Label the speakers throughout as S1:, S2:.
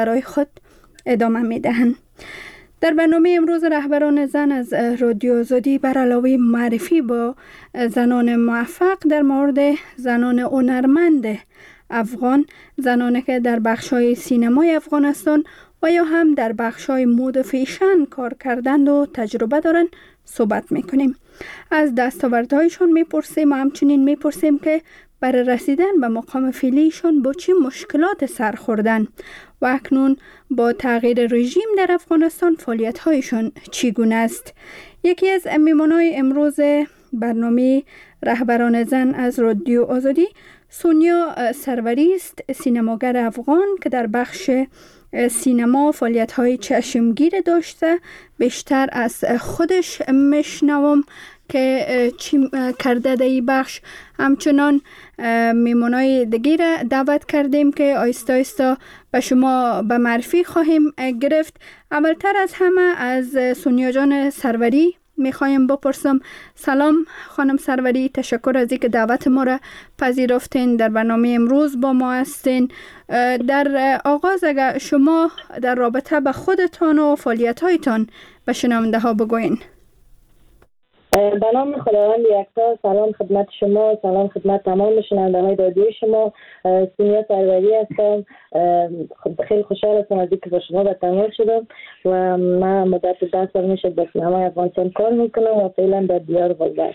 S1: برای خود ادامه می دهند. در برنامه امروز رهبران زن از رادیو آزادی بر علاوه معرفی با زنان موفق در مورد زنان هنرمند افغان، زنانی که در بخش‌های سینمای افغانستان و یا هم در بخش‌های مد و فیشن کار کردند و تجربه دارند صحبت میکنیم. از دستاوردهایشان میپرسیم و همچنین میپرسیم که برای رسیدن به مقام فعلیشان با چه مشکلات سر خوردن و اکنون با تغییر رژیم در افغانستان فعالیت‌هایشان چگونه است. یکی از میهمانان امروز برنامه رهبران زن از رادیو آزادی سونیا سروری است، سینماگر افغان که در بخش سینما فعالیت‌های چشمگیر داشته. بیشتر از خودش میشنوم که چی کرده در این بخش. همچنان میمونای دیگه را دعوت کردیم که آیستا آیستا به شما به معرفی خواهیم گرفت. اولتر از همه از سونیا جان سروری میخوایم بپرسم. سلام خانم سروری، تشکر از اینکه دعوت ما را پذیرفتین، در برنامه امروز با ما هستین. در آغاز اگر شما در رابطه به خودتان و فعالیت‌هایتان به شنونده ها بگوین.
S2: به نام خداوند یکتا، سلام خدمت شما، سلام خدمت تمام شنونده های رادیو شما. سونیا سروری هستم. خیلی خوشحال هستم از اینکه با شما به تماس شدم و من مدت 10 سال میشه به سینمای افغانستان کار میکنم و فعلا در دیار ولگرد.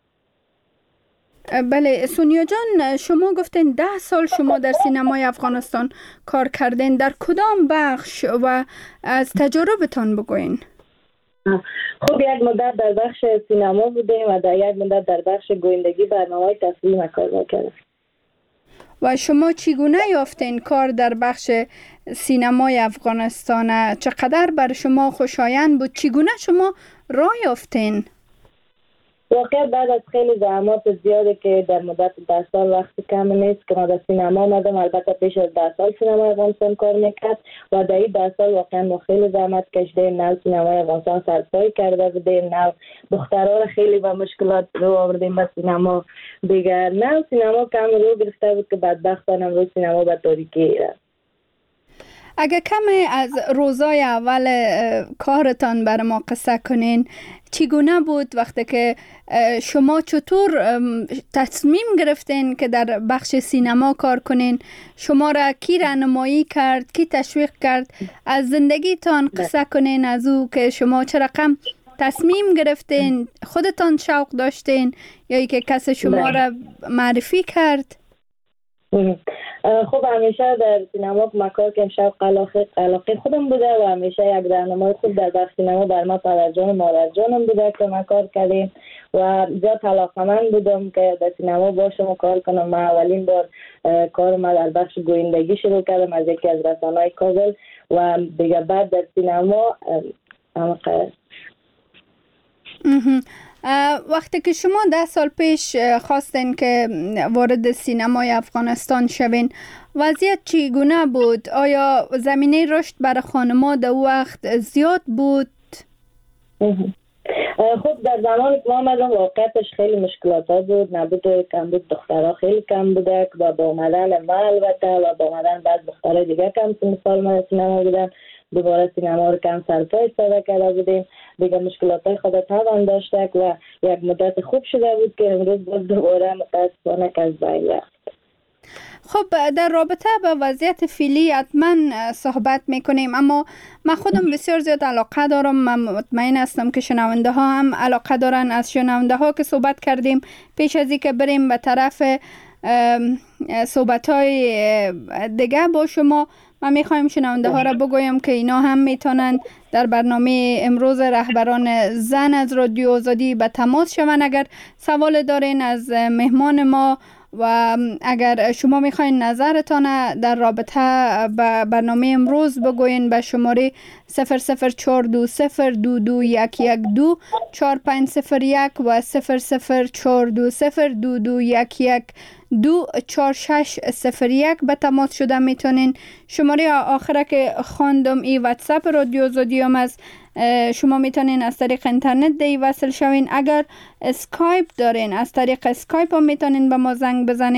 S1: بله سونیا جان، شما گفتین 10 سال شما در سینمای افغانستان کار کردین. در کدام بخش و از تجربتان بگوین؟
S2: خب یک مدت در بخش سینما بودیم و در یک مدت در بخش گویندگی برنامه‌های تفریحی کار کردم.
S1: و شما چگونه یافتین کار در بخش سینمای افغانستان؟ چقدر بر شما خوشایند بود؟ چگونه شما راه یافتین؟
S2: واقعا بعد از خیلی زحمات زیاده که در مدت 10 سال وقت کم نیست که ما در سینما آمدم. البته پیش از 10 سال سینما افغانستان کار میکرد و در این 10 سال واقعا ما خیلی زحمت کشیدیم. نو سینمای افغانستان سرپای کرده بودیم، نو دخترها را خیلی با مشکلات رو آوردیم به سینما دیگر. نو سینما کم رو گرفته بود که بدبختانه امروز سینما به تاریکی رفت.
S1: اگه کمی از روزای اول کارتان برای ما قصه کنین، چگونه بود وقتی که شما چطور تصمیم گرفتین که در بخش سینما کار کنین؟ شما را کی راهنمایی کرد، کی تشویق کرد؟ از زندگیتان قصه کنین، از او که شما چه رقم تصمیم گرفتین، خودتان شوق داشتین یا ای که کس شما را معرفی کرد؟
S2: خب همیشه در سینما کار کردم، شوق علاقه خودم بوده و همیشه یک راهنمای خوب در بخش سینما بر ما پدر جان و مادر جانم بوده که ما کار کردیم و زیاد علاقه‌مند بودم که در سینما باشم و کار کنم. من اولین بار کارم در بخش گویندگی شروع کردم از یکی از رسانه‌های کابل و دیگه بعد در سینما
S1: وقتی که شما 10 سال پیش خواستین که وارد سینمای افغانستان شوین، وضعیت چگونه بود؟ آیا زمینه رشد برای خانم‌ها در وقت زیاد بود؟
S2: خب در زمان که ما آمدم واقعیتش خیلی مشکلات ها بود. نبود کم بود، دخترها خیلی کم بوده و با آمدن ما البته و با آمدن بعض دخترها دیگه کم مثال ما سینما بودن، دوباره سینما رو کم سرپای استفاده کرده بودیم دیگه. مشکلات های خود طبعا داشته و یک مدت خوب شده بود که امروز باز دوباره متاسفانه که از بین رفت.
S1: خب در رابطه با وضعیت فعلی حتما صحبت میکنیم، اما من خودم بسیار زیاد علاقه دارم. من مطمئن هستم که شنونده ها هم علاقه دارن. از شنونده ها که صحبت کردیم، پیش از اینکه بریم به طرف صحبت های دیگه با شما، من میخوایم شنونده ها را بگویم که اینا هم میتونن در برنامه امروز رهبران زن از رادیو آزادی به تماس شون اگر سوال دارین از مهمان ما، و اگر شما میخواین نظرتان در رابطه با برنامه امروز بگوین به شماره 00420221112 4501 و 004202211124601 به تماس شده میتونین. شماره آخره که خواندم ای واتساپ رادیو آزادی هم است. شما میتونین از طریق اینترنت دی وصل شوین. اگر اسکایپ دارین، از طریق اسکایپ هم میتونین به ما زنگ بزنین.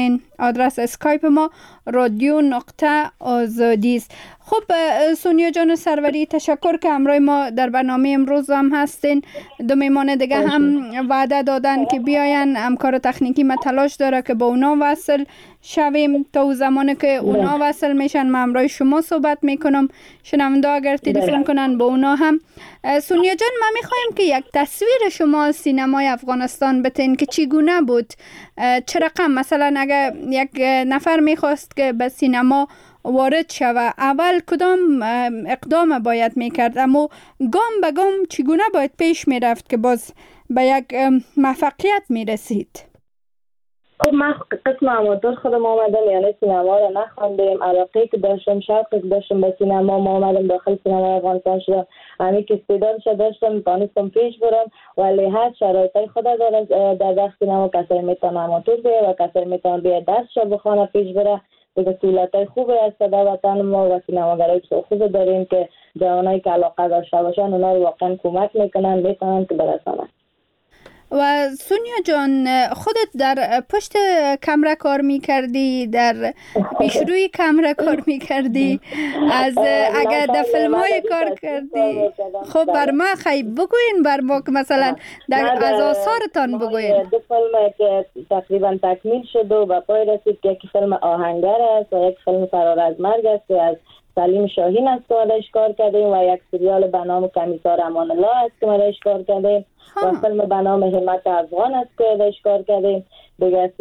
S1: آدرس اسکایپ ما رادیو نقطه آزادی است. خب سونیا جان سروری، تشکر که همراه ما در برنامه امروز هم هستین. دو میمان دیگه هم وعده دادن که بیاین، همکار تکنیکی ما تلاش داره که با اونا وصل شویم. تا اون زمانی که اونا وصل میشن من همراه شما صحبت میکنم. شنونده اگر تلفن کنن با اونا هم. سونیا جان، ما میخوایم که یک تصویر شما از سینمای افغانستان بتین که چگونه بود، چه رقم، مثلا اگر یک نفر میخواست که به سینما وارد شوه اول کدام اقدام باید میکرد، اما گام به گام چگونه باید پیش میرفت که باز به یک موفقیت میرسید؟
S2: خب من قسم اماتور خودم آمدم، یعنی سینما رو نخواندیم. علاقه که داشتم، شوقی که داشتم به سینما، ما آمدم داخل سینما افغانستان شدم. همین که استعدادش داشتم، تانستم پیش برم، ولی هر شرایطی خدا داره در دست سینما. کسی میتونه اماتور بیه و کسی میتونه بیه دستش بخونه پیش بره. دیگه سهولت‌های خوبی هست در وطن ما و سینماگرای خوب داریم که جوانایی که علاقه داشته باشن اونا رو واقعا کمک میکنن، میتونن که برسونن.
S1: و سونیا جان، خودت در پشت کامرا کار میکردی، در پیشروی کامرا کار میکردی، از اگر در فیلم های کار کردی، خب بر ما خیلی بگوین، بر ما که مثلا از آثارتان بگوین.
S2: دو فیلم که تقریبا تکمیل شد و به پای رسید که یک فیلم آهنگر است و یک فیلم فرار از مرگ است که از سلیم شاهین است که ما کار کردیم و یک سریال به نام کمیسار امان الله است که ما کار کردیم و فیلم به نام همت افغان است که کار کردیم. دیگه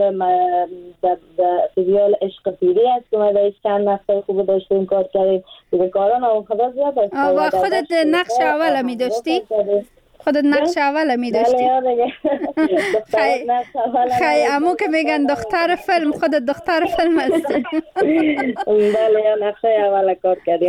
S2: سریال عشق پیری است که ما چند نقشه خوب داشتیم کار کردیم. دیگه کاران خدا زیاد است.
S1: و خودت نقش اول می داشتی؟ خودت نقش اول می داشتی؟ خیلی امو که میگن دختر فیلم، خودت دختر فیلم هستی.
S2: بله، نقش اول کار کردیم.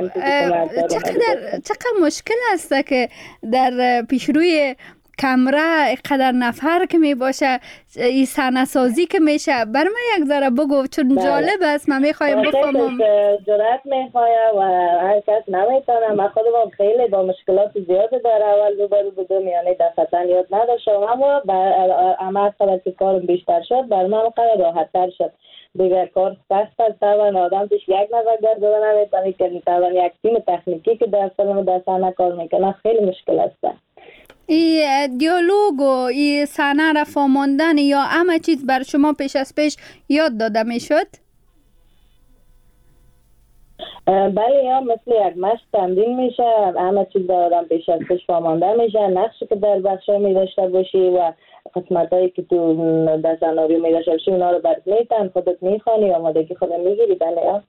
S1: چقدر مشکل است که در پیشروی کامرا قدر نفر که می باشه، این صحنه سازی که میشه، بر من یک ذره بگو چون جالب است، من میخوایم بفهمم.
S2: جرأت میخواد و هر کس نمیتونه. من خودم خیلی با مشکلات زیاد در اول روبرو بودم، یعنی دفعتا یاد نداشتم، اما اما قدر که کارم بیشتر شد بر من قدر راحت تر شد. دیگه کار سخت است، طبعا آدم پیش یک نظر گردیده نمیتونه که طبعا یک تیم تکنیکی که در فیلم در صحنه کار میکنه خیلی مشکل است.
S1: ای دیالوگ و ای صحنه را فهماندن یا همه چیز بر شما پیش از پیش یاد داده می شد؟
S2: بله، یا مثل یک مشق تمرین میشه، همه چیز در آدم پیش از پیش فهمانده میشه. نقشی که در بخشا می داشته باشی و قسمت هایی که تو در سناریو می داشته باشی اونا رو برد میتن، خودت میخوانی، آمادگی خودت میگیری. بله یا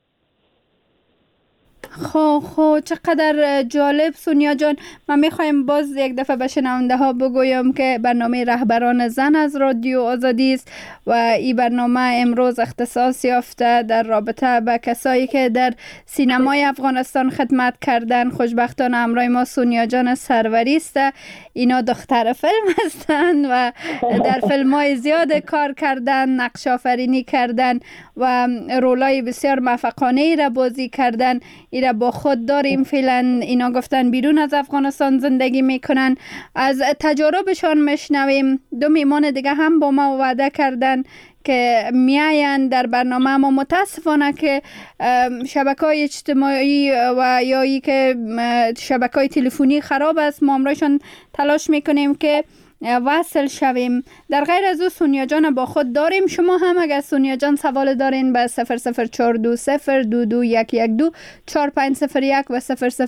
S1: خب چقدر جالب. سونیا جان، من میخوایم باز یک دفعه به شنونده ها بگویم که برنامه رهبران زن از رادیو آزادی است و این برنامه امروز اختصاص یافته در رابطه به کسایی که در سینمای افغانستان خدمت کردن. خوشبختانه همراه ما سونیا جان سروری است. اینا دختر فیلم هستند و در فیلم های زیاد کار کردن، نقش آفرینی کردن و رولای بسیار موفقانه را بازی کردن. اینا با خود داریم. فعلا اینا گفتن بیرون از افغانستان زندگی میکنن. از تجاربشان میشنویم. دو میمان دیگه هم با ما وعده کردن که میاین در برنامه، ما متاسفانه که شبکه‌های اجتماعی و یا ای که شبکه‌های تلفنی خراب است، ما امروزشان تلاش میکنیم که وصل شویم. در غیر از او سونیا جان با خود داریم. شما هم اگر سونیا جان سوال دارین به 00420222112 4501 و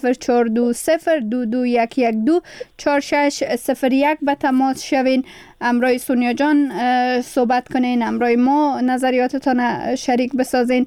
S1: 00420222112 4601 به تماس شوین. امرای سونیا جان صحبت کنین، امرای ما نظریاتتان شریک بسازین.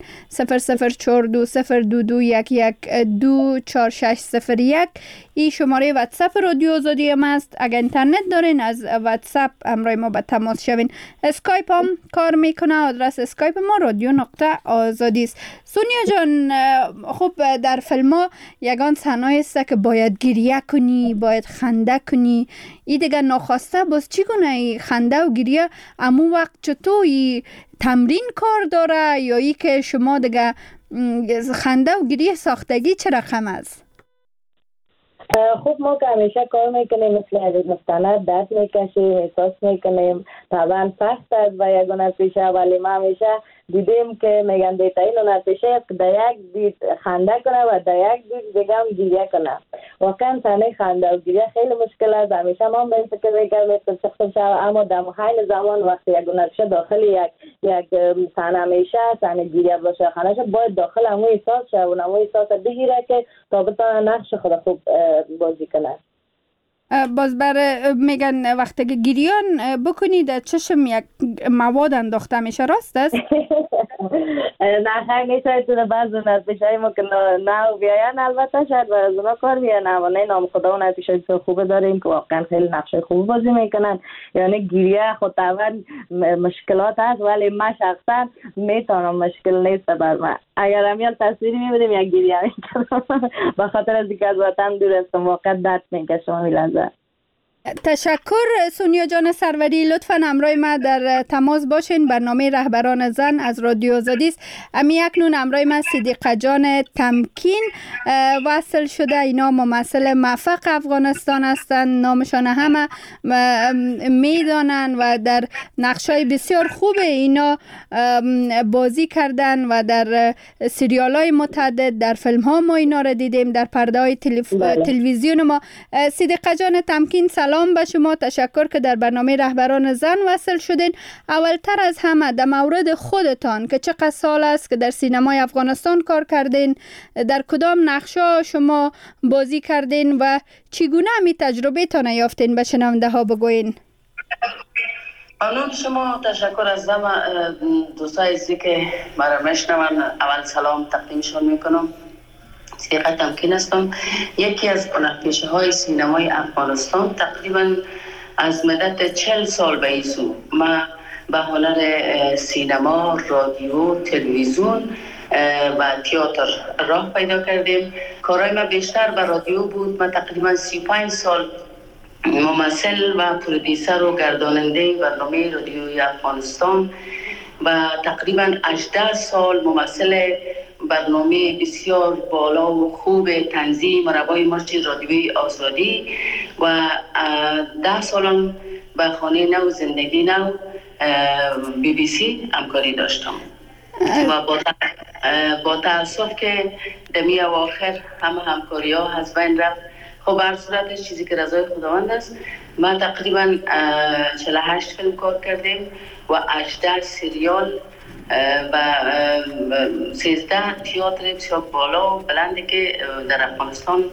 S1: 004202221124601 این شماره واتساپ رادیو آزادی هم است. اگر اینترنت دارین از واتساپ امرای ما به تماس شوین. اسکایپ هم کار میکنه، آدرس اسکایپ ما رادیو نقطه آزادی است. سونیا جان، خب در فیلم ها یگان صحنه است که باید گریه کنی، باید خنده کنی. این دیگه ناخواسته باز چگونه خنده و گریه امون وقت چطور تمرین کار داره یا ای که شما دیگه خنده و گریه ساختگی چه رقم است؟
S2: خب ما که همیشه کار میکنیم مثل از مستند درد میکشیم، احساس میکنیم. طبعا سخت است و یک هنرپیشه، ولی ما همیشه دیدیم که میگن بهترین هنرپیشه در یک دید خنده کنه و در یک دید دیگه هم گریه کنه. واقعا صحنه خنده و گریه خیلی مشکل است. همیشه ما به این فکر میکردیم اما در حین زمان وقتی یک هنرپیشه داخل یک صحنه میشه، صحنه گریه باشه خانه‌ش باید داخل همون احساس شه و همون احساس بگیره که تا بتونه نقش خود خوب بازی کنه.
S1: باز میگن وقتی که گریان بکنید چشم یک مواد انداخته میشه، راست است؟
S2: نه خیلی نیست. تو بعض هنرپیشه‌های ما که نه بیاین البته شاید از اونا کار بیان، اما نه نام خدا هنرپیشه بسیار خوبه داریم که واقعا خیلی نقش خوب بازی میکنن. یعنی گریه خود طبعا مشکلات هست، ولی من شخصا میتونم، مشکل نیست بر من. اگر همیان تصویری میبودیم یک گریه میکنم به خاطر از دیگه از وطن دور هستم، واقعا درد میکشم میلنزه.
S1: تشکر سونیا جان سروری، لطفاً همراه ما در تماس باشین. برنامه رهبران زن از رادیو آزادی است. امی اکنون همراه ما صدیقه جان تمکین وصل شده. اینا ممثل موفق افغانستان هستند، نامشان همه میدانن و در نقشای بسیار خوب اینا بازی کردن و در سریال های متعدد، در فیلم ها ما اینا را دیدیم، در پرده های تلویزیون ما. صدیقه جان تمکین، سلام به شما. تشکر که در برنامه رهبران زن وصل شدین. اولتر از همه در مورد خودتان که چقدر سال است که در سینمای افغانستان کار کردین، در کدام نقشا شما بازی کردین و چگونه همی تجربه تان یافتین به شنونده ها بگوین؟
S3: ممنون شما. تشکر از دوستای عزیزی که مرا میشنون. اول سلام تقدیمشون میکنم. صدیقه تمکین هستم، یکی از هنرپیشه های سینمای افغانستان. تقریبا از مدت 40 سال به این سو ما به هنر سینما، رادیو، تلویزیون و تئاتر راه پیدا کردیم. کارهای ما بیشتر به رادیو بود. من تقریبا 35 سال ممثل و پرودیسر و گرداننده برنامه رادیوی افغانستان و تقریبا 18 سال ممثل برنامه بسیار بالا و خوب تنظیم مربای مرچ رادیوی آزادی و 10 سالم به خانه نو زندگی نو BBC همکاری داشتم و با تاسف که دمی اواخر همکاری ها از بین رفت. خب هر صورت چیزی که رضای خداوند است. ما تقریبا 48 فیلم کار کردیم و 18 سریال و 13 تئاتر بسیار بالا و بلندی که در افغانستان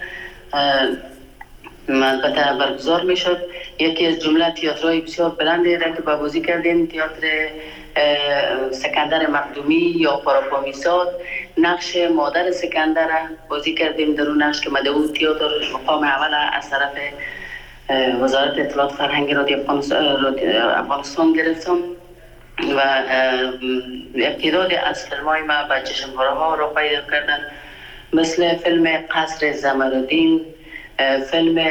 S3: البته برگزار می شد. یکی از جمله تئاترهای بسیار بلندی را که بازی کردیم، تئاتر سکندر مقدومی یا پاراپامیزاد، نقش مادر سکندر را بازی کردیم. در اون نقش که مدعو تئاتر مقام اول از طرف وزارت اطلاعات فرهنگ رادیو افغانستان گرفتم و ابتداد از فیلم‌های ما به چشم‌ها را پیدا کردن، مثل فیلم قصر زمرودین، فیلم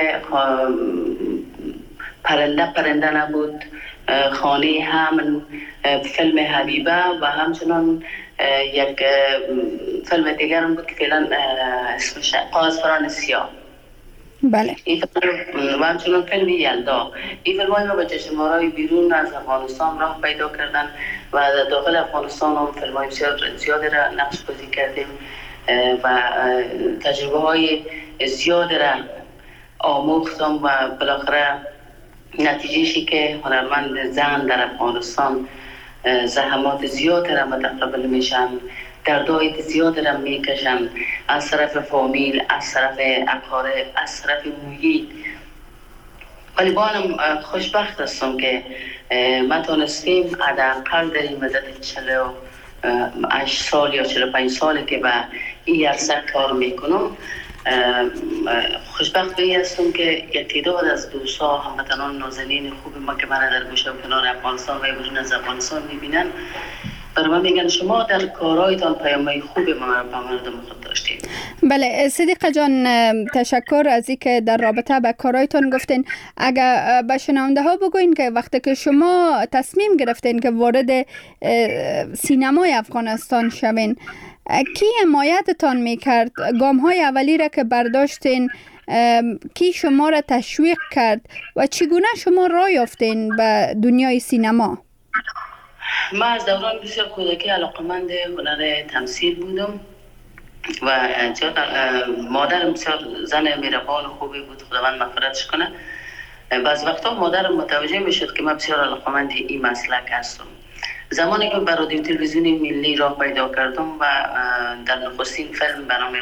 S3: پرنده نبود، خانه همن، فیلم حبیبه و همچنان یک فیلم دیگر هم بود که فعلا اسمش قازفران سیاه.
S1: بله.
S3: و همچنان فیلم یلدا. این فیلم های ما به چشم‌های بیرون از افغانستان راه پیدا کردن و داخل افغانستان هم فیلم های زیادی را نقش بازی کردیم و تجربه های زیادی را آموختم و بالاخره نتیجهشی که هنرمند زن در افغانستان زحمات زیاد را متقبل میشن، دردهای زیاد را میکشن از طرف فامیل، از طرف اقارب، از طرف محیط. ولی بانم خوشبخت هستم که ما تونستیم حداقل در این مدت 48 سال یا 45 سالی که به این عرصه کار میکنم، خوشبخت به این هستم که یک تعداد از دوستا، هموطنان نازنین خوب ما که من در گوشه و کنار افغانستان و بیرون از افغانستان میبینن، برای من میگن شما در کارهایتان پیام‌های خوب ما را به مردم خود داشتید.
S1: بله صدیقه جان، تشکر از اینکه در رابطه به کارهایتان گفتین. اگر به شنونده ها بگوین که وقتی که شما تصمیم گرفتین که وارد سینمای افغانستان شوین، کی حمایتتان میکرد؟ گام های اولی را که برداشتین کی شما را تشویق کرد و چگونه شما راه یافتین به دنیای سینما؟
S3: ما از دوران بسیار کودکی علاقمند هنر تمثیل بودم و مادرم بسیار زن مهربان و خوبی بود، خداوند مغفرتش کنه. بعض وقتا مادرم متوجه میشد که من بسیار علاقمند این مسلک هستم. زمانی که بر رادیو تلویزیون ملی راه پیدا کردم و در نخستین فیلم به نام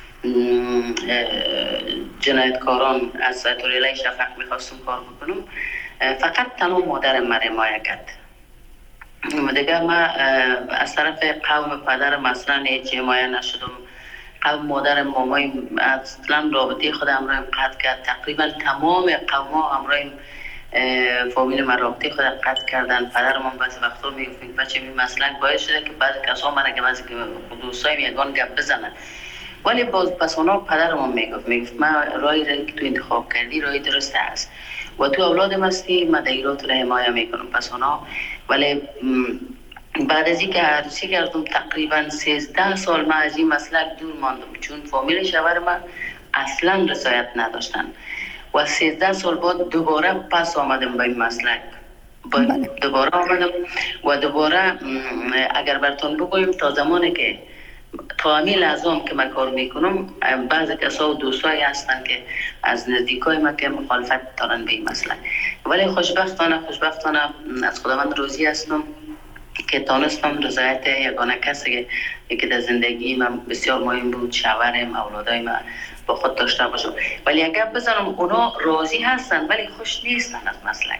S3: جنایتکاران از توریلای شفق میخواستم کار بکنم، فقط تنها مادرم من حمایت کرد. دیگه من از طرف قوم پدرم اصلا هیچ حمایت نشدم. قوم مادرم مامایم اصلا رابطه خود همراهیم قطع کرد. تقریبا تمام قوم ها همراهیم فامیل من رابطه خود قطع کردن. پدرم هم بعضی وقتا میگفت بچه این مسلک باعث شده که بعضی کسا من اگه بعضی دوستایم یگان گپ بزنن، ولی باز پس اونا پدرم هم میگفت من راهی را که تو انتخاب کردی راهی درسته است و تو اولادم هستی، من دیرات را حمایت میکنم. پس اونا ولی بعد از اینکه عروسی کردم تقریبا 13 سال من از این مسلک دور ماندم، چون فامیل شوهر من اصلا رضایت نداشتن و 13 سال بعد دوباره پس آمدم به این مسلک. دوباره آمدم و دوباره اگر براتون بگویم تا زمانی که تا همین لحظه که من کار میکنم بعضی کسا و دوستایی هستن که از نزدیکای من که مخالفت دارن به این مسئله، ولی خوشبختانه از خداوند راضی هستم که تانستم رضایت یگانه کسی که در زندگی من بسیار مهم بود، شوهرم، اولادای من با خود داشته باشم. ولی اگر بزنم اونا راضی هستن ولی خوش نیستن از مسئله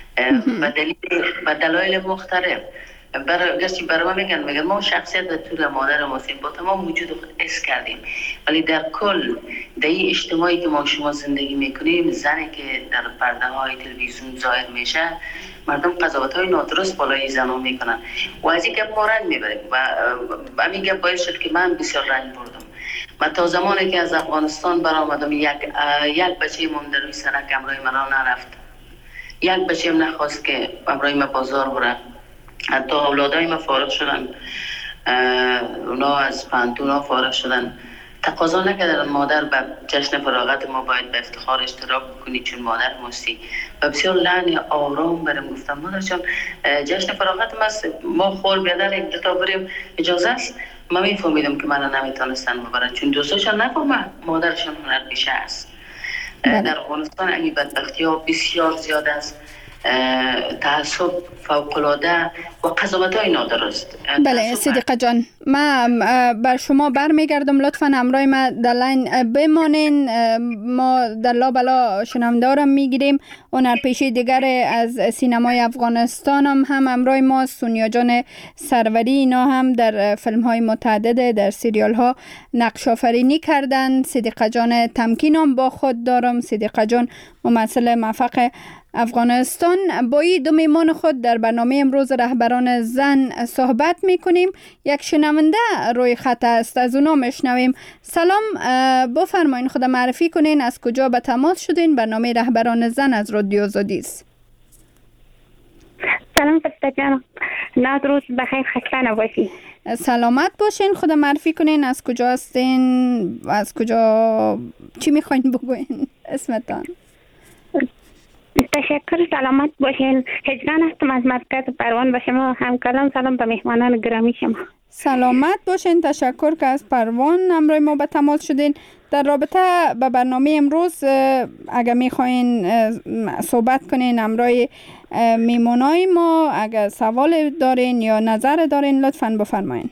S3: به دلایل مختلف. برای ما میگن ما شخصیت و طور مادر ماسیم با تمام وجود خود حس کردیم، ولی در کل در این اجتماعی که ما شما زندگی میکنیم، زنی که در پرده های تلویزیون ظاهر میشه، مردم قضاوت های نادرست بالای زنان میکنن و از این گپ ما رنج میبریم و همین گپ باعث شد که من بسیار رنج بردم. من تا زمانی که از افغانستان برآمدم یک بچه من در روی سرک همراه من نرفت، یک بچه هم نخواست که همراه من بازار بره. حتی اولادای ما فارغ شدن، اونا از پانتونا فارغ شدن، تقاضا نکردن مادر به جشن فراغت ما باید به افتخار اشتراک کنی چون مادر ماستی. و بسیار لحن آرام برم گفتم مادر جان جشن فراغت ما خور بیادر یک دوتا بریم اجازه است. ما میفهمیدم که من نمیتونستن ببرن چون دوستاشان نفهمه مادرشان هنر پیشه است. در افغانستان این بدبختی ها بسیار زیاد است، تعصب فوق‌العاده و قضاوت‌های نادرست.
S1: بله صدیقه جان، من بر شما برمیگردم، لطفاً همراه ما در لاین بمانین. ما در لابلا شنوندارم میگیریم. هنرپیشه دیگر از سینمای افغانستان هم همراه ما، سونیا جان سروری. اینا هم در فیلم‌های متعدد در سریال‌ها نقش آفرینی کردند. صدیقه جان تمکین هم با خود دارم. صدیقه جان ممثل موفق افغانستان. با این دو میمان خود در برنامه امروز رهبران زن صحبت میکنیم. یک شنونده روی خط است، از اونا میشنویم. سلام، بفرمایین خود معرفی کنین، از کجا به تماس شدین؟ برنامه رهبران زن از رادیو آزادی است.
S4: سلام فرشته جان، روز بخیر، خسته نباشی.
S1: سلامت باشین، خود معرفی کنین، از کجا هستین، از کجا، چی میخواین بگوین، اسمتان؟
S4: تشکر، سلامت باشین. هجران هستم از مرکز پروان. به شما همکاران سلام، به مهمانان گرامی شما.
S1: سلامت باشین، تشکر که از پروان همراه ما به تماس شدین. در رابطه با برنامه امروز اگر میخواین صحبت کنین همراه میمونای ما، اگر سوال دارین یا نظر دارین لطفاً بفرمایین.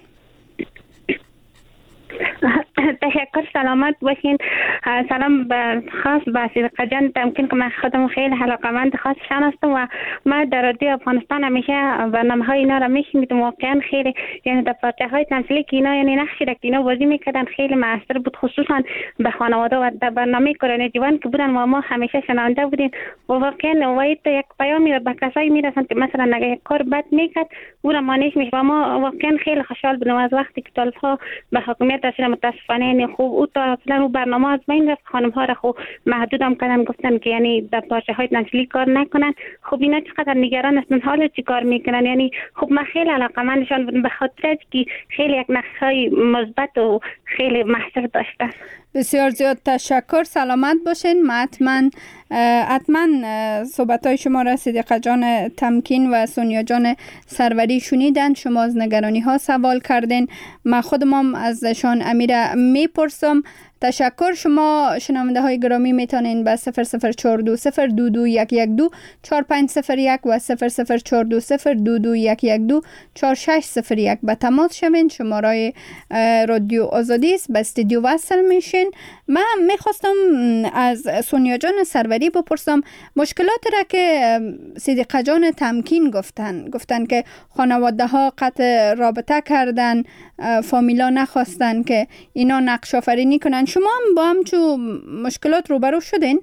S4: تشکر، سلامت باشین. سلام خاص به صدیقه جان تمکین که من خودم خیلی علاقه‌مند خاصشان هستم و من در رادیو افغانستان همیشه برنامه‌های اینا را میشنیدم. واقعا خیلی یعنی در پارچه‌های تمثیلی که اینا یعنی نقشی که اینا بازی میکردن خیلی موثر بود، خصوصا به خانواده و در برنامه کورن جوان که بودن و ما همیشه شنونده بودیم و واقعا وایت یک پیامی به کسایی میرسند که مثلا اگه یک کار بد میکرد او را مانعش میشه و ما واقعا خیلی خوشحال بودیم از وقتی که طالب‌ها به حکومت رسیدن. متاسفانه متاسفانه یعنی خوب او تا اصلا برنامه از بین رفت. خانم ها را خب محدود هم کردن، گفتن که یعنی در پارچه های نسلی کار نکنن. خب اینا چقدر نگران هستن حالا چی کار میکنن. یعنی خب من خیلی علاقه‌مندشان بودم به خاطر که خیلی یک نقش های مثبت و خیلی محصر داشتن.
S1: بسیار زیاد تشکر، سلامت باشین. ما حتما صحبت های شما را صدیقه جان تمکین و سونیا جان سروری شنیدن. شما از نگرانی ها سوال کردین، من خودم ازشان امیره میپرسم. تشکر. شما شنونده های گرامی میتونین به 0042022112 4501 و 0042022112 4601 به تماس شوین. شماره رادیو آزادی است، به استودیو وصل میشین. من میخواستم از سونیا جان سروری بپرسم مشکلات را که صدیقه جان تمکین گفتن که خانواده ها قطع رابطه کردن، فامیلا نخواستن که اینا نقش آفرینی کنن. شما هم با همچو مشکلات روبرو شدین؟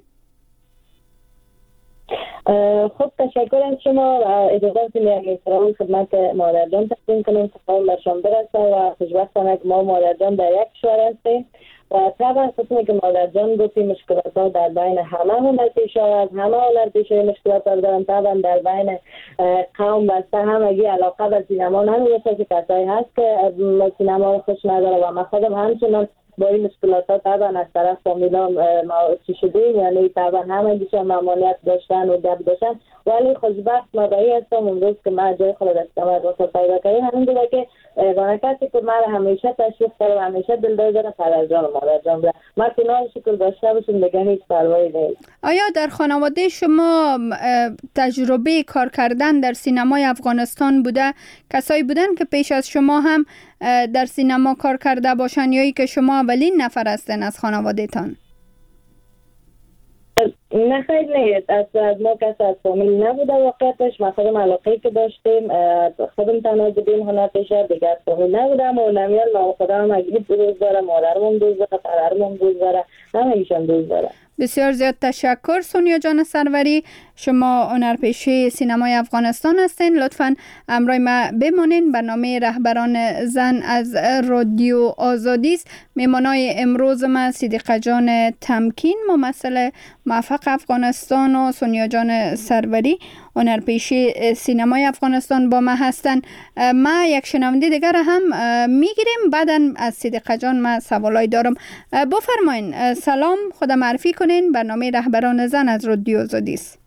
S2: خب تشکر از شما و اجازه بدید سلام خدمت مادر جان تقدیم کنم. سلام بر شما برسه و خوشبختانه که ما مادر جان در یک کشور هستیم و طبعا خصوصی که مادر جان گفتی مشکلات ها در بین همه هنرپیشه‌ها از همه هنرپیشه مشکلات دارن. طبعا در بین قوم بسته همگی علاقه به سینما نمیشه که کسایی هست که سینما رو خوش نداره و من خودم همچنان با این مشکلات ها طبعا از طرف فامیلا ما چی شدیم، یعنی طبعا همگیشان ممانعت داشتن و گپ داشتن، ولی خوشبخت مادری هستم امروز که من جای خود دستم و دوست پیدا کردیم. همین دیگه که گانه کسی که من همیشه تشویق کرده و همیشه دلدار داره پدر جان و مادر جان بوده. من کنار شکل داشته باشیم دیگه هیچ پروایی نیست.
S1: آیا در خانواده شما تجربه کار کردن در سینمای افغانستان بوده؟ کسایی بودن که پیش از شما هم در سینما کار کرده باشن یا ای که شما اولین نفر هستن از خانواده تان؟
S2: نه خیلی نیست، از ما کسی از فامیل نبوده واقعیتش. ما خودم علاقه‌ای که داشتیم خودم تنها بودیم هنرپیشه، دیگه از فامیل نبودم و نمیال ما خودم اگه دوست داره، مادرم دوست داره، پدرم دوست داره، همه ایشان دوست داره. بسیار
S1: زیاد تشکر سونیا جان سروری. شما هنرپیشه سینمای افغانستان هستین. لطفاً همراه ما بمانین. برنامه رهبران زن از رادیو آزادی است. میمانای امروز ما صدیقه جان تمکین ممثل موفق افغانستان و سونیا جان سروری هنرپیشه سینمای افغانستان با ما هستن. ما یک شنونده دیگر هم میگیریم، بعداً از صدیقه جان ما سوالای دارم. بفرمایین. سلام، خود معرفی کنین. برنامه رهبران زن از رادیو آزادی است.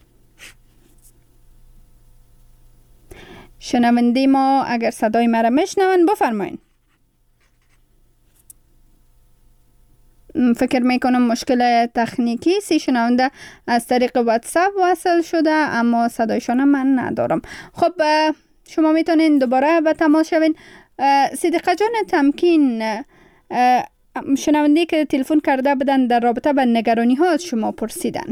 S1: شنونده ما اگر صدای مرا میشنون بفرمایین. فکر میکنم مشکل تکنیکی سی شنونده از طریق واتساپ وصل شده اما صدایشان من ندارم. خب شما میتونین دوباره به تماس شوین. صدیقه جان تمکین، شنونده که تلفن کرده بودن در رابطه با نگرانی ها از شما پرسیدن.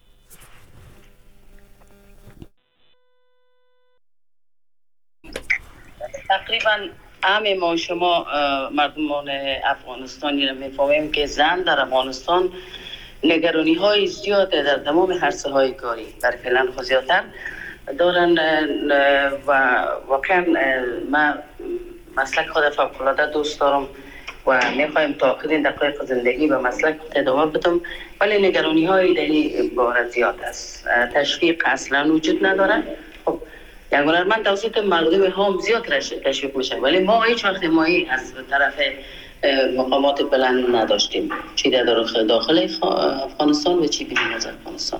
S3: تقریبا همه ما شما مردمان افغانستانی رو میفهمیم که زن در افغانستان نگرانی های زیاد در تمام عرصه های کاری در فعلا زیادتر دارن و واقعا من مسلک خود فوق‌العاده دوست دارم و میخوایم تا آخرین دقایق زندگی به مسلک ادامه بدم، ولی نگرانی های در این باره زیاد است. تشویق اصلا وجود نداره. خب یک هنرمند توسط مردم هم زیاد تشویق میشه، ولی ما هیچ وقت مایی از طرف مقامات بلند نداشتیم، چی در داخل افغانستان و چی بیرون از افغانستان.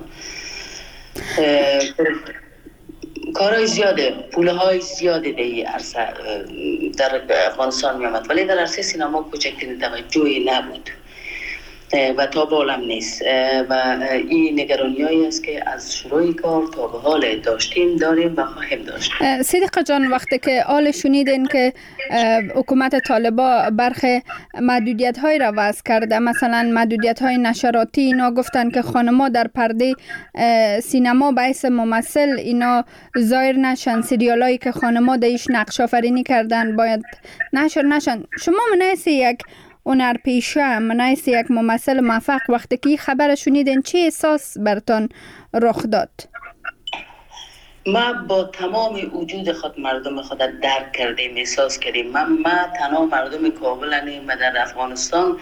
S3: کارهای زیاده، پولهای زیاده در عرصه در افغانستان میامد، ولی در عرصه سینما کوچکترین توجهی نبود و تا بالم نیست و این نگرانی‌هایی است که از شروع کار تا به حال داریم و خواهیم داشت.
S1: صدیقه جان، وقتی که حال شنیدین که حکومت طالبا برخی محدودیت‌های را وضع کرده، مثلا محدودیت‌های نشراتی، اینا گفتن که خانم‌ها در پرده سینما به حیث ممثل اینا ظاهر نشن، سریالایی که خانم‌ها درش نقش آفرینی کردن باید نشر نشن. شما منایس یک هنرپیشه، منایس یک ممثل موفق، وقتی که خبر شنیدین چه احساس برتان رخ داد؟
S3: ما با تمام وجود خود مردم خود درک کردیم، احساس کردیم. ما تنها مردم کابل نیم و در افغانستان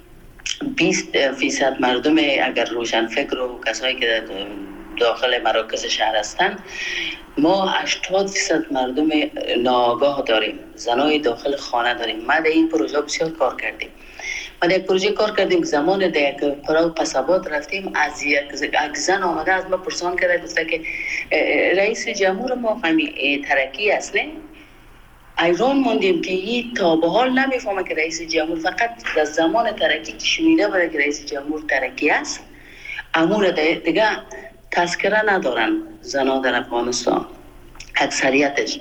S3: 20% مردم اگر روشن فکر و کسایی که داخل مراکز شهر هستند، ما 80% مردم ناآگاه داریم، زنای داخل خانه داریم. ما در این پروژه بسیار کار کردیم. ما در یک پروژه کار کردیم که زمان در یک پراو پساباد رفتیم، از یک زن آمده از ما پرسان کرده، گفته که رئیس جمهور ما فهمی ترکی است نه؟ ایران موندیم که این تا به حال نمیفهمه که رئیس جمهور، فقط در زمان ترکی که شنیده بوده که رئیس جمهور ترکی است، امور دیگه تذکره ندارن. زنان در افغانستان اکثریتش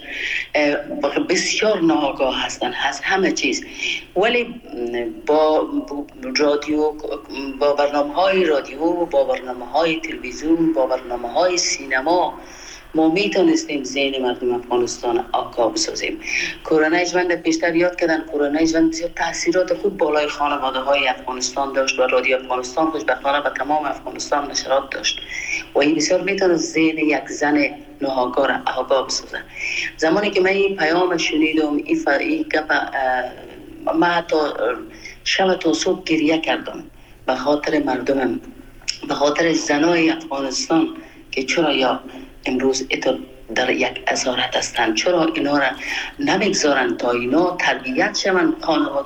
S3: بسیار ناآگاه هستن از همه چیز، ولی با رادیو، با برنامه‌های رادیو، با برنامه‌های تلویزیون، با برنامه‌های سینما ما میتونستیم ذهن مردم افغانستان آگاه بسازیم. کرونا ژوند پیشتر یاد کردن، کرونا ژوند بسیار تاثیرات خوب بالای خانواده‌های افغانستان داشت و رادیو افغانستان خوشبختانه به تمام افغانستان نشرات داشت و این بسیار میتونه ذهن یک زن ناآگاه را آگاه بسازه. زمانی که من این پیام شنیدم، این گپ، من حتی شب تا صبح گریه کردم به خاطر مردمم، به خاطر زنای افغانستان که چرا یا امروز در یک اسارت هستند، چرا اینا را نمیگذارن تا اینا تربیت شوند،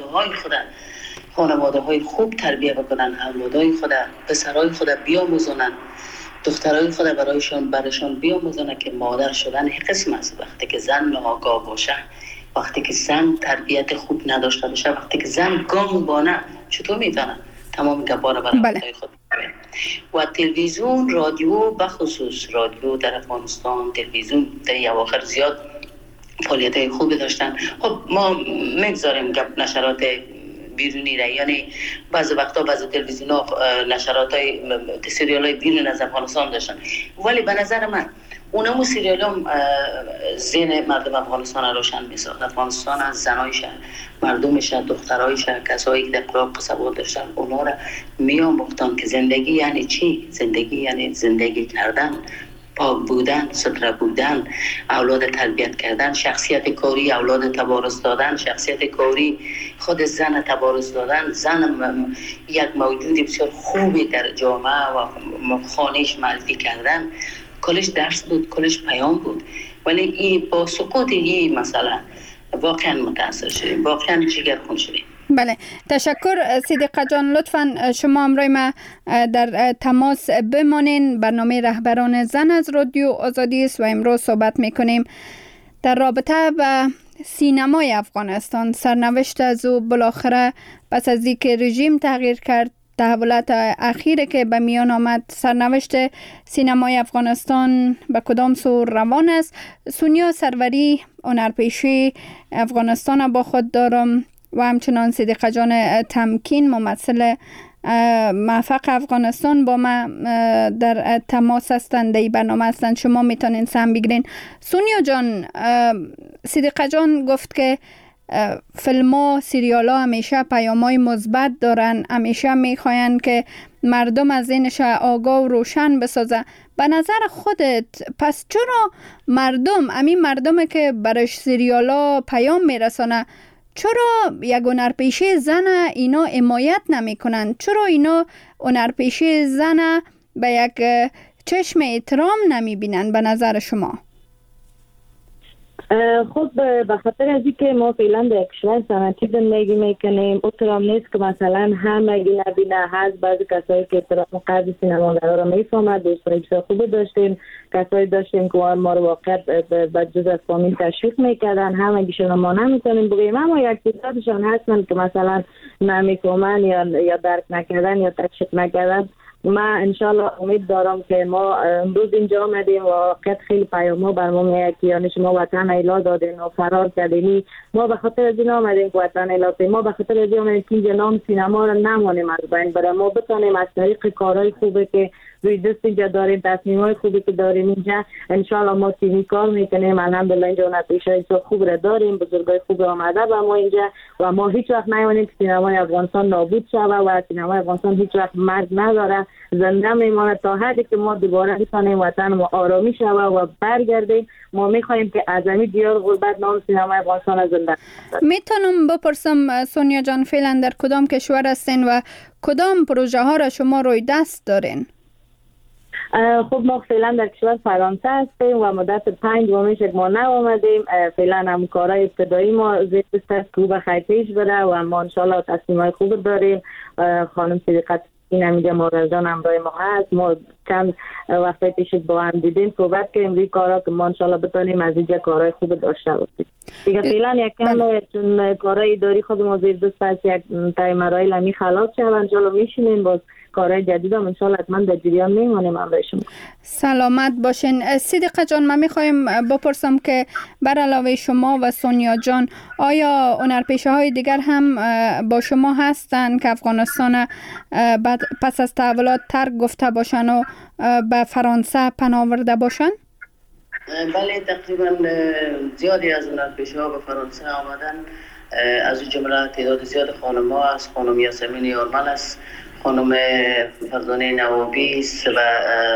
S3: خانواده های خوب تربیت بکنن، اولادای خود، پسرای خود بیاموزونن، دخترای خود برایشان بیاموزونن که مادر شدن یک قسم است. وقتی که زن ناآگاه باشه، وقتی که زن تربیت خوب نداشته باشه، وقتی که زن گام بانه، چطور میتونه تمام گپارا برای خود و تلویزیون، رادیو، بخصوص رادیو در افغانستان، تلویزیون در این اواخر زیاد فعالیت خوبی داشتن. خب ما میگذاریم گپ نشرات بیرونی را، یعنی بعضی وقتا بعضی تلویزیون ها نشرات های سریال های بیرون از افغانستان داشتن، ولی به نظر من اونمو سریال هم ذهن مردم افغانستان را روشن میساخت. افغانستان از زنایش، مردمش، دخترایش، کسایی که در قراب قصبات داشتن، اونا را میاموختن که زندگی یعنی چی؟ زندگی یعنی زندگی کردن، پاک بودن، ستره بودن، اولاد تربیت کردن، شخصیت کاری اولاد تبارز دادن، شخصیت کاری خود زن تبارز دادن. زن یک موجود بسیار خوبی در جامعه و خانهش معرفی کردن. کلش درس بود، کلش پیام بود، ولی این با سقوط این مسئله واقعا متاثر شدیم، واقعا جگرخون شدیم.
S1: بله، تشکر صدیقه جان. لطفاً شما امروز ما در تماس بمانین. برنامه رهبران زن از رادیو آزادی است و امروز صحبت میکنیم در رابطه با سینمای افغانستان. سرنوشت از او بالاخره پس از اینکه رژیم تغییر کرد، تحولات اخیره که به میان آمد، سرنوشت سینمای افغانستان به کدام سو روان است؟ سونیا سروری، هنرپیشه افغانستان با خود دارم و همچنان صدیقه جان تمکین، ممثل موفق افغانستان با ما در تماس هستند، در برنامه هستند. شما میتونین سهم بگیرین. سونیا جان، صدیقه جان گفت که فیلم ها، سریال ها همیشه پیام‌های مثبت دارن، همیشه میخواین که مردم از ذهنش آگاه و روشن بسازه. به نظر خودت پس چرا مردم که برای سریال ها پیام میرسانه، چرا یک هنرپیشه زن اینا حمایت نمی کنن؟ چرا اینا هنرپیشه زن به یک چشم احترام نمی بینن به نظر شما؟
S2: خب به خاطر از اینکه ما فعلا در کشور صنعتی زندگی میکنیم، احترام نیست که مثلا همه نبینه. هست بعضی کسایی که احترام قدر سینماگرها را میفهمد، دوستای بسیار خوب داشتیم، کسایی داشتیم که ما رو واقعا به جز از فامیل تشویق میکردن. همگیشون ما نمیتونیم بگیم، اما یک تعدادشان هستن که مثلا نمیفهمن یا درک نکردن یا تشویق نکردن. ما انشالله امید دارم که ما امروز اینجا آمدیم و واقعا خیلی پیام‌ها بر ما میاد که یعنی شما وطن ایلا دادین و فرار کردین. ما به خاطر از این آمدیم که وطن ایلا دادیم. ما به خاطر از این آمدیم که اینجا نام سینما رو نمانیم از بین بره. ما بتونیم از طریق کارهای خوبه که روی دست اینجا داریم، تصمیم‌های خوبی که داریم اینجا، انشالله ما تیمی کار میکنیم. الحمدلله اینجا نتیجه خوب را داریم، بزرگای خوب آمده با ما اینجا و ما هیچ وقت نمی‌مانیم که سینمای افغانستان نابود شود و سینمای افغانستان هیچ وقت مرگ نداره. زنده میمانه تا حدی که ما دوباره بتانیم وطن ما آرامی شوه و برگردیم. ما میخواهیم که اعظمی دیار غربت نام سینمای افغانستان زنده.
S1: میتونم بپرسم سونیا جان فعلا در کدام کشور هستین و کدام پروژه ها را شما روی دست دارین؟
S2: خب ما فعلا در کشور فرانسه هستیم و مدت 5 ماهش ما آمدیم. فعلا همکارای ابتدایی ما زیر است که به خیر پیش بره و ما انشالله تصمیمای خوب داریم. خانم صدیقه این امیده مارزان همراه ما هست. ما چند وقت پیش با هم دیدیم صحبت کردیم روی کارا که ما انشالله بتونیم از اینجا کارهای خوب داشته باشیم. دیگه فعلا یکم چون کارهای اداری خود ما زیر دست است، یک تای مراحل همی خلاص شد انشالله میشینیم باز کارهای جدید هم انشالله حتما در جریان میمانیم همراه شما.
S1: سلامت باشین. صدیقه جان من میخوایم بپرسم که بر علاوه شما و سونیا جان آیا هنرپیشه های دیگر هم با شما هستن که افغانستان پس از تحولات ترک گفته باشن و به فرانسه پناه آورده باشن؟
S3: بله تقریبا زیادی از هنرپیشه ها به فرانسه آمدن. از این جمله تعداد زیاد خانم ها است. خانم یاسمین یارمل است، خانم فرزانه نوابی است و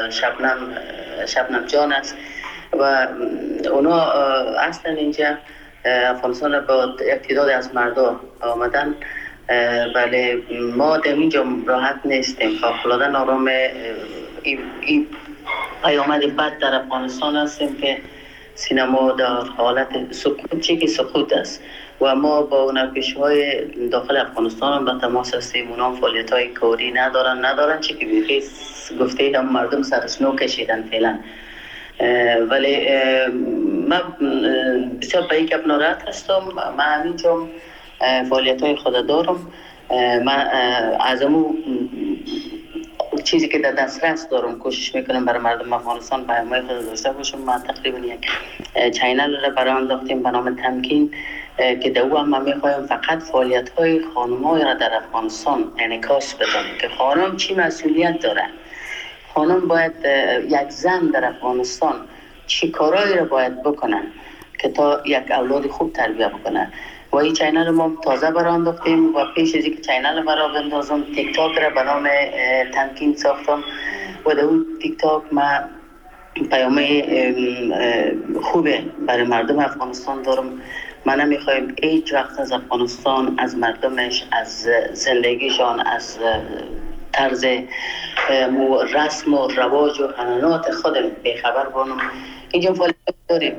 S3: شبنم جان است و اونا اصلا اینجا افغانستان با یک تعداد از مردا آمدن. بله ما در اینجا راحت نیستیم. فوق‌العاده نارام این پیامد بد در افغانستان هستیم که سینما در حالت سقوط است و ما با هنرپیشه‌های داخل افغانستان هم به تماس هستیم. اونا فعالیت‌های کاری ندارن چی که بیخی گفته هم مردم سرسنو کشیدن فعلا. ولی من بسیار به یک ناراحت هستم. من همینجا فعالیت‌های خود دارم. من از اون چیزی که در دسترس دارم کوشش میکنم برای مردم افغانستان پیام‌های خود داشته باشم. ما تقریبا یک چینل را برای انداختیم به نام تمکین که در او هم میخوایم فقط فعالیت‌های خانم‌های را در افغانستان انعکاس بدیم که خانم چی مسئولیت داره. خانم باید یک زن در افغانستان چی کارایی را باید بکنه که تا یک اولاد خوب تربیت بکنه. و این چینل ما تازه برای انداختیم و پیش از اینکه چینل برای بندازم تیک تاک را به نام تمکین ساختم و در اون تیک تاک ما پیامه خوبه برای مردم افغانستان دارم. ما نمیخوایم هیچ وقت از افغانستان، از مردمش، از زندگیشان، از طرز رسم و رواج و عنعنات خودم بیخبر بانم. اینجا فعالیت داریم.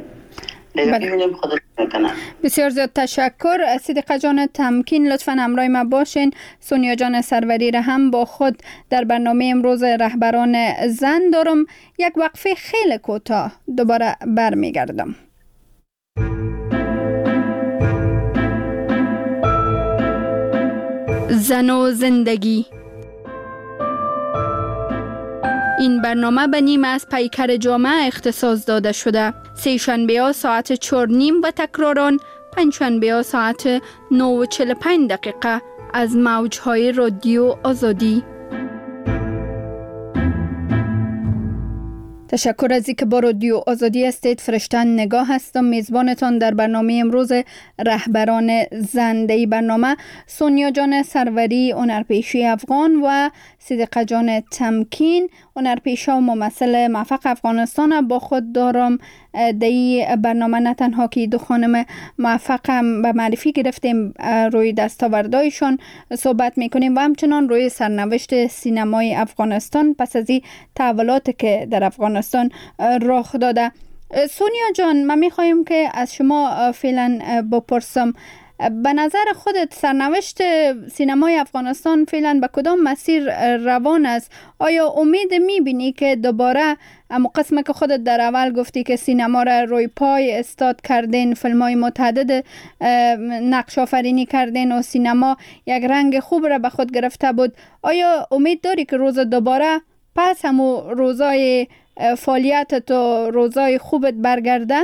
S1: بسیار زیاد تشکر. صدیقه جان تمکین لطفاً همراه ما باشین. سونیا جان سروری را هم با خود در برنامه امروز رهبران زن دارم. یک وقفه خیلی کوتاه دوباره برمیگردم. زن و زندگی. این برنامه به نیم از پیکر جامعه اختصاص داده شده. سه شنبه ها ساعت 4:30 و تکراران پنج شنبه ها ساعت 9:45 از موجهای رادیو آزادی. تشکر از اینکه با رادیو آزادی هستید. فرشتن نگاه هستم، میزبانتان در برنامه امروز رهبران زن. در برنامه سونیا جان سروری هنرپیشه افغان و صدیقه جان تمکین هنرپیشه و ممثل موفق افغانستان با خود دارم. در این برنامه نه تنها که دو خانم موفق هم به معرفی گرفتیم، روی دستاوردهایشان صحبت میکنیم و همچنان روی سرنوشت سینمای افغانستان پس از این تحولاتی که در افغانستان رخ داده. سونیا جان من میخوایم که از شما فعلا بپرسم، به نظر خودت سرنوشت سینمای افغانستان فعلا به کدام مسیر روان است؟ آیا امید میبینی که دوباره اما قسمه که خودت در اول گفتی که سینما را روی پای استاد کردین، فیلم‌های متعدد نقش آفرینی کردین و سینما یک رنگ خوب را به خود گرفته بود، آیا امید داری که روز دوباره پس همو روزای فعالیتت و روزای خوبت برگرده؟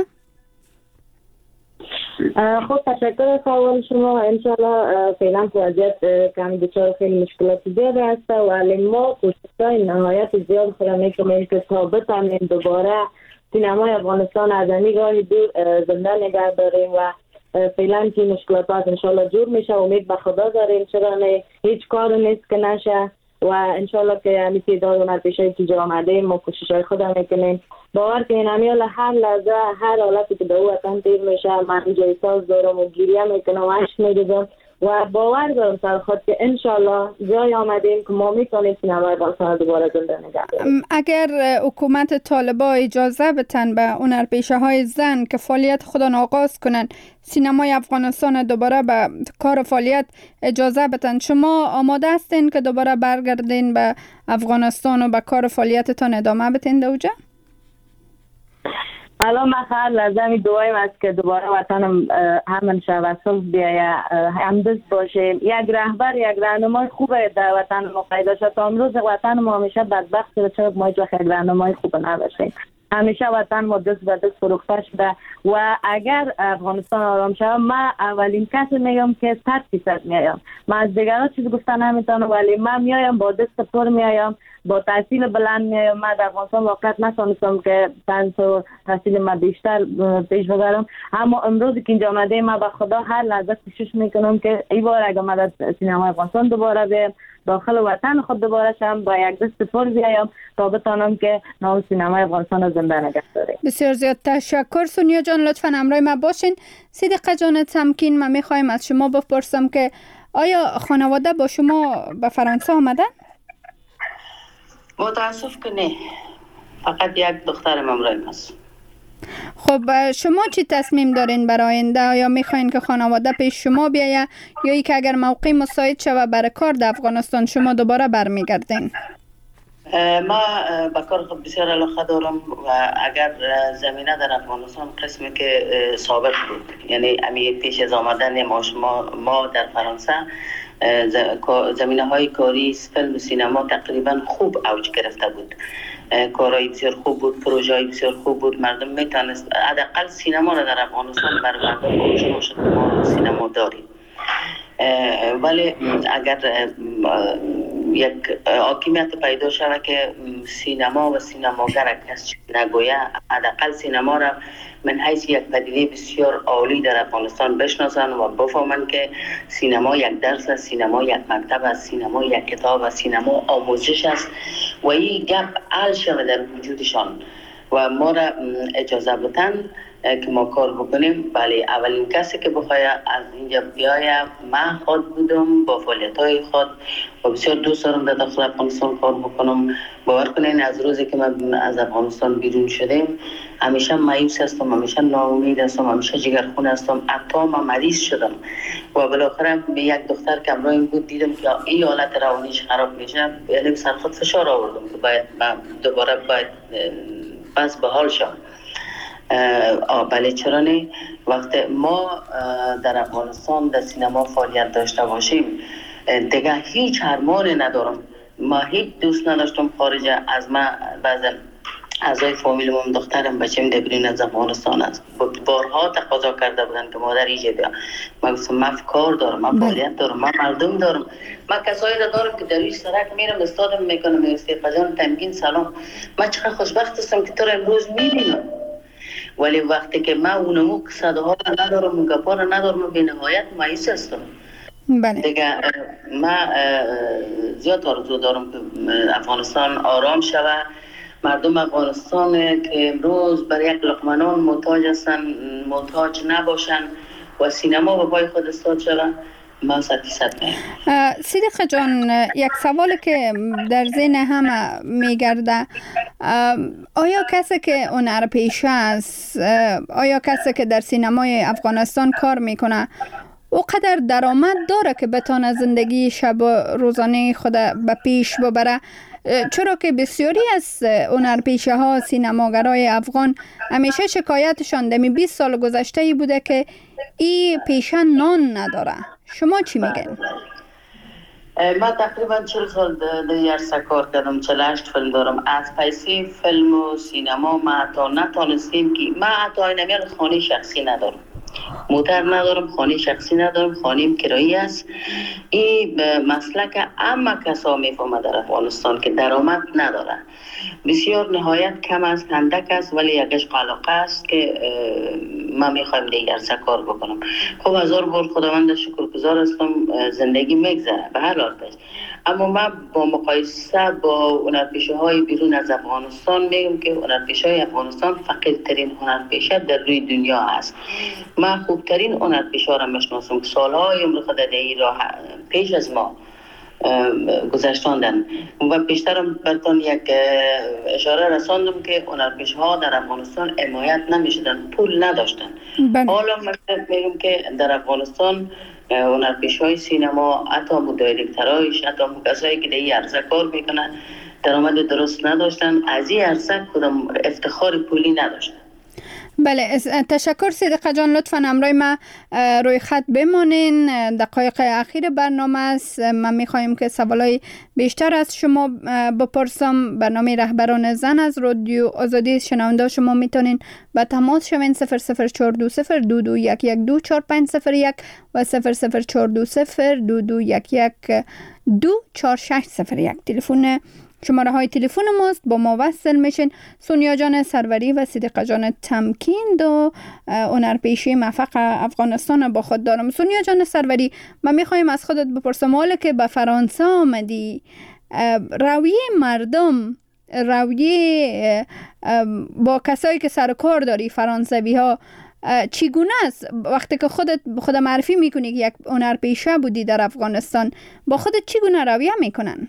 S2: خب تشکر از سوال شما. انشالله فعلا وضعیت کمی دچار خیلی مشکلات زیاده هست ولی ما کوشش‌های نهایت زیاد خودم میکنیم که تا بتونیم دوباره سینمای افغانستان از نگاه دور زنده نگه داریم و فعلا که مشکلات انشالله جور میشه. امید به خدا داریم، چرا نه، هیچ کار نیست که نشه و انشالله که همین تعداد هنرپیشه‌ای که جا آمده ما کوشش‌های خودم میکنیم. باور کنین همیال هر لحظه هر حالتی که در وطن دیر میشه من جای ساز دارم و گریه میکنم و عشق میریزم و باور دارم سر خود که انشالله جای آمدیم که ما میتونیم سینمای افغانستان دوباره زنده نگه داریم.
S1: اگر حکومت طالبان اجازه بدن به هنرپیشه‌های زن که فعالیت خودن آغاز کنن، سینمای افغانستان دوباره به کار فعالیت اجازه بدن، شما آماده هستین که دوباره برگردین به افغانستان و به کار فعالیتتان ادامه بدین دوجا؟
S2: الان من خیلی لازمی دعایم است که دوباره وطنم همین شود صلح بیاید، همدست باشیم. یک رهبر یک راهنمای خوبه در وطن ما پیدا شد. تا امروز وطن ما همیشه بدبخت شده چرا ما هیچ وقت یک راهنمای خوب نداشتیم. همیشه وطن ما دست به دست فروخته شده و اگر افغانستان آرام شود من اولین کسی میگم که 100% میایم. من از دیگران چیز گفتن نمیتونم ولی من میایم با دست پر میایم، با تحصیل بلند میایم. من در افغانستان واقعا نتونستم که تحصیل من بیشتر پیش ببرم، اما امروز که اینجا آمده من به خدا هر لحظه کوشش میکنم که این بار اگه من در سینما افغانستان دوباره بیام داخل وطن خود دوباره شم با یک دست پر بیایم تا بتونم که نام سینما افغانستان زنده نگه داریم.
S1: بسیار زیاد تشکر سونیا جان، لطفاً همراه ما باشین. صدیقه جان تمکین، من میخوایم از شما بپرسم که آیا خانواده با شما به فرانسه آمدن؟
S3: متاسف که نه، فقط یک دخترم همراه هست.
S1: خب شما چی تصمیم دارین برای آینده؟ آیا میخواین که خانواده پیش شما بیایه یا ای که اگر موقع مساعد شود برای کار در افغانستان شما دوباره برمیگردین؟
S3: ما به کار خود بسیار علاقه دارم و اگر زمینه در افغانستان قسمی که سابق بود، یعنی امی پیش از آمدن ما در فرانسه زمینه های کاری فیلم و سینما تقریبا خوب اوج گرفته بود. کارهای بسیار خوب بود، پروژه های بسیار خوب بود، مردم میتونست حداقل سینما را در افغانستان برای مردم آشنا شد. ما سینما داریم ولی اگر یک حاکمیت پیدا شود که سینما و سینماگر کسی نگویه، حداقل سینما را من حیث یک پدیده بسیار عالی در افغانستان بشناسن و بفهمن که سینما یک درس است، سینما یک مکتب است، سینما یک کتاب است، سینما آموزش است و این گپ حل شود در وجودشان و ما را اجازه بدن که ما کار بکنیم. بله، اولین کسی که بخواد از اینجا بیاید من خود بودم با فعالیت‌های خود و بسیار دوست دارم در داخل افغانستان کار بکنم. باور کنین از روزی که من از افغانستان بیرون شدیم همیشه مایوس هستم، همیشه ناامید هستم، همیشه جگرخون هستم، حتی من مریض شدم و بالاخره به یک دختر که همراهم بود دیدم که این حالت روانیش خراب میشه، یعنی سر خود فشار آوردم که باید دوباره پس به حال شم. بله چرا نه؟ وقتی ما در افغانستان در سینما فعالیت داشته باشیم دیگه هیچ ارمانی ندارم. ما هیچ دوست نداشتم خارج از ما. بعضی اعضای فامیلم دخترم بچه‌م دبیرین از افغانستان است، بارها تقاضا کرده بودن که مادر ایجا بیا. من گفتم من کار دارم، من فعالیت دارم، من مردم دارم، من کسایی دارم که در این سرک میرم استادم میکنم. استیقا جان تمکین سلام، من چقدر خوشبخت هستم که تو را امروز میبینم. ولی وقتی که من اونمو صداها را ندارم و گپا را ندارم به نهایت مایوس هستم.
S1: بله.
S3: دیگه من زیاد آرزو دارم که افغانستان آرام شود. مردم افغانستان که امروز برای یک لقمه نان محتاج هستن محتاج نباشن و سینما به پای خود استاد شود. من 100% میگم.
S1: صدیقه جان، یک سوالی که در ذهن همه میگرده، آیا کسی که هنرپیشه است، آیا کسی که در سینمای افغانستان کار میکنه او قدر درآمد داره که بتونه زندگی شب و روزانه خود به پیش ببره؟ چرا که بسیاری از هنرپیشه ها سینماگرای افغان همیشه شکایتشان دمی 20 سال گذشته ای بوده که این پیشه نان نداره. شما چی میگن؟
S3: من تقریبا 40 سال در عرصه کار کردم، 48 فیلم دارم. از پیسی فیلم و سینما ما حتی نتانستیم که من حتی اینمیان خانه شخصی ندارم. موتر ندارم، خانه شخصی ندارم، خانیم کرایی است. این مسلک همه کسا میفهمه در افغانستان که درآمد نداره. بسیار نهایت کم است، اندک است، ولی یکش علاقه است که من میخوایم دیگر کار بکنم. خب هزار بار خداوند شکرگزار هستم، زندگی میگذره به هر حال. اما من با مقایسه با هنرپیشه های بیرون از افغانستان میگم که هنرپیشه های افغانستان فقیرترین هنرپیشه در روی دنیا است. من خوبترین هنرپیشه را میشناسم که سالهای عمر خود در این راه پیش از ما گذشتاندن و پیشترم براتون یک اشاره رساندم که هنرپیشه ها در افغانستان حمایت نمیشدن، پول نداشتن. حالا من میگم که در افغانستان هنرپیشه های سینما، حتی دایرکترهایش، حتی کسایی که در این عرصه کار میکنن درآمد درست نداشتن، از این عرصه کدام افتخار پولی نداشتن.
S1: بله، تشکر صدیقه جان. لطفاً همراه ما روی خط بمانین. دقایق اخیر برنامه است. من میخوایم که سوالای بیشتر از شما بپرسم. برنامه رهبران زن از رادیو آزادی. شنونده شما میتونین با تماس شوین 0042022112450 و 0042022112461. تلفن شماره های تلفن ماست. با ما وصل میشین. سونیا جان سروری و صدیقه جان تمکین دو هنرپیشه موفق افغانستان با خود دارم. سونیا جان سروری، من میخوایم از خودت بپرسم، حالا که به فرانسه آمدی، رویه مردم، رویه با کسایی که سر کار داری فرانسوی ها چگونه است؟ وقتی که خود معرفی میکنی که یک هنرپیشه بودی در افغانستان، با خودت چگونه رویه میکنن؟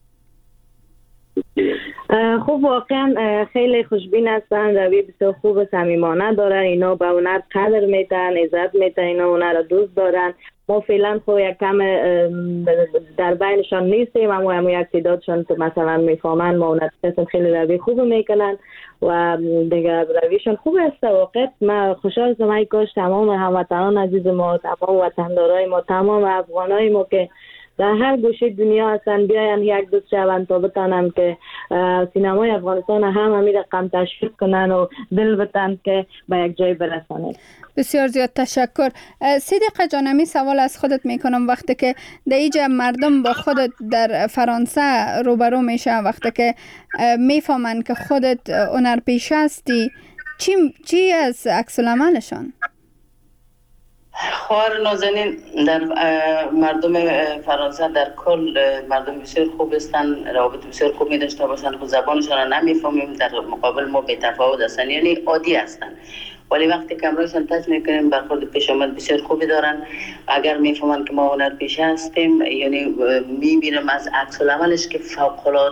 S2: خوب، واقعا خیلی خوشبین هستن، روی بسیار خوب و صمیمانه دارن. اینا به هنر قدر میتن، عزت میتن، اینا هنر رو دوست دارن. ما فعلا خب یک کم در بینشان نیستیم، اما هم یک تعدادشان که مثلا میفهمن ما هنر خیلی روی خوب میکنن و دیگه رویشان خوب است. واقعا من خوشحال هستم ای کاش تمام هموطنان عزیز ما، تمام وطندارای ما، تمام افغانای ما که در هر گوشه دنیا هستن بیاین یک دوست شوند تا بتانم که سینمای افغانستان هم همین رقم تشویق کنن و دل بتن که به یک جای برسانه.
S1: بسیار زیاد تشکر. صدیقه جانمی، سوال از خودت میکنم. وقتی که در اینجا مردم با خودت در فرانسه روبرو میشه، وقتی که میفهمن که خودت هنرپیشه هستی، چی از عکس العملشان؟
S3: خواهر نازنین، در مردم فرانسه در کل مردم بسیار خوب هستند، روابط بسیار خوب می داشته باشند. خود زبانشان را نمیفهمیم، در مقابل ما بی تفاوت هستند، یعنی عادی هستند، ولی وقتی کمرایشان تچ میکنیم برخورد پیش آمد بسیار خوبی دارن. اگر میفهمن که ما هنرپیشه هستیم، یعنی میبینم از عکس العملش که فوق العاده